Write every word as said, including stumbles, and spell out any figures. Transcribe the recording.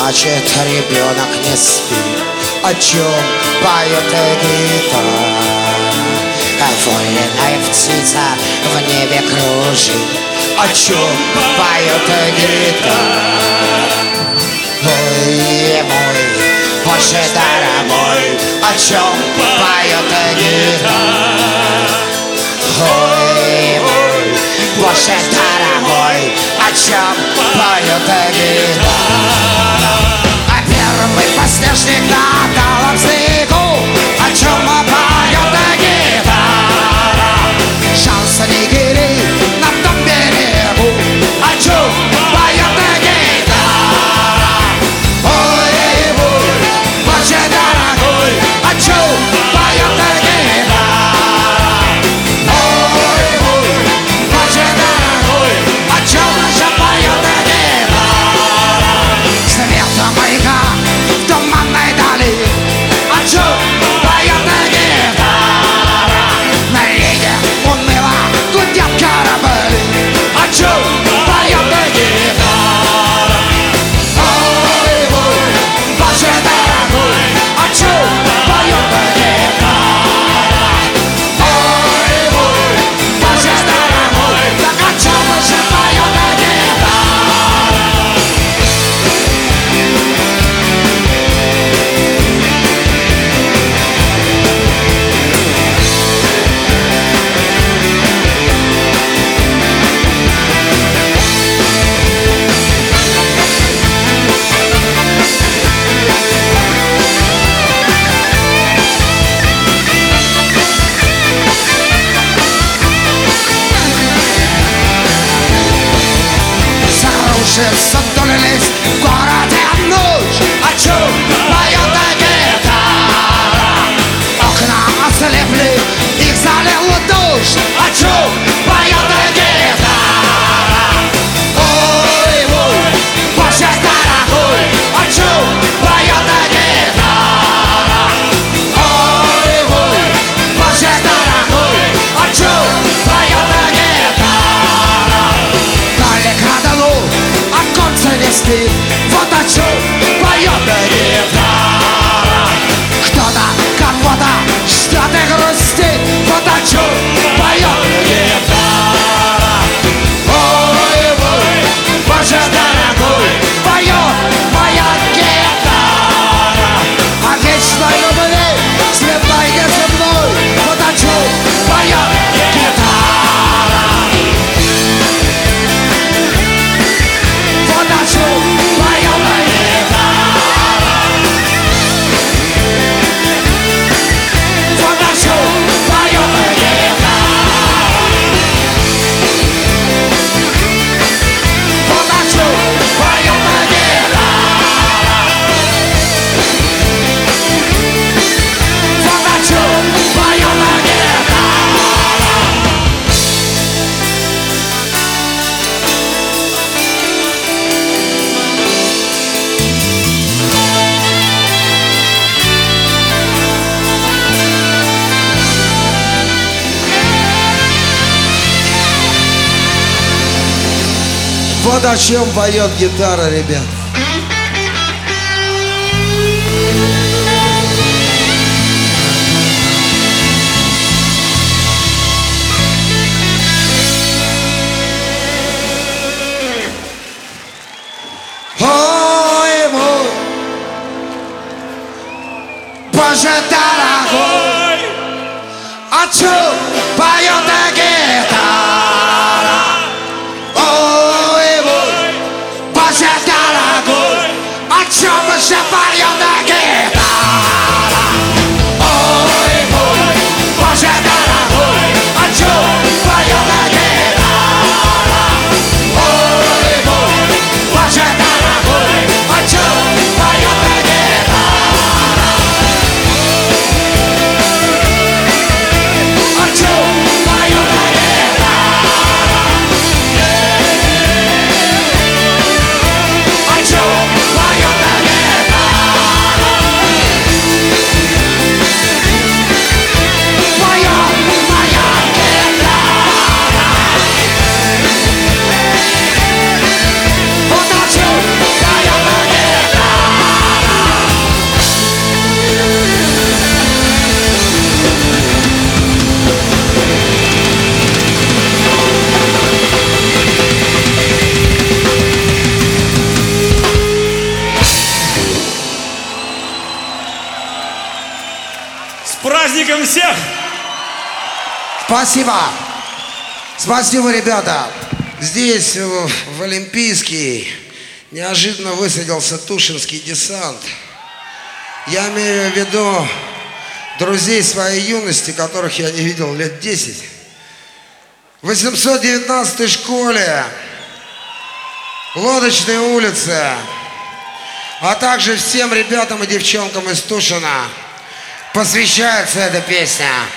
плачет ребенок, не спит. О чем поет гитара? Военная птица в небе кружит. О чем поет гитара? Ой, мой, Боже дорогой, о чем поет гитара? Ой, мой, Боже дорогой, о чем поет гитара? А первый подснежник на талом снегу, о чем поет гитара? Шал снегири на том берегу, о чем поет гитара? Ой, мой, Боже дорогой, о чем поет гитара? Ой, мой, Боже дорогой, о чем же поет гитара? Свет маяка в туманной дали, о чем поет гитара? На реке уныло гудят корабли, о чем поет гитара? Ой, мой, Боже дорогой, о чем поет гитара? Ой, мой, Боже дорогой, так о чем же поет гитара? Закружится вдоль лист в городе ночь, о чем поет гитара? Окна ослепли, их залил дождь, о чем поет гитара? Ой, мой, Боже дорогой, о чем поет гитара? Ой, мой, Боже дорогой, о чем поет гитара? Далеко дало оконце не спит, вот о чем поет гитара. Кто-то кого-то что-то грустит, вот о чем поет гитара. Ой, мой, Боже дорогой, поет моя гитара. О вечной любви, слепой неземной, вот о чем поет гитара. Вот о чем поет гитара. Вот о чем поет гитара. Вот о чем поет гитара. Вот о чем поет гитара. Вот о чем поет гитара, ребят. Ой, мой, Боже дорогой, о чем поет гитара? Ой, мой, Боже дорогой, о чем же поет гитара? Ой, мой, Боже дорогой, о чем поет гитара? Ой, мой, Боже дорогой, о чем поет гитара? О чем поет гитара? праздником всех! Спасибо. Спасибо, ребята. Здесь, в, в Олимпийский, неожиданно высадился Тушинский десант. Я имею в виду друзей своей юности, которых я не видел лет десять. В восемьсот девятнадцатой школе, Лодочной улице, а также всем ребятам и девчонкам из Тушина посвящается эта песня.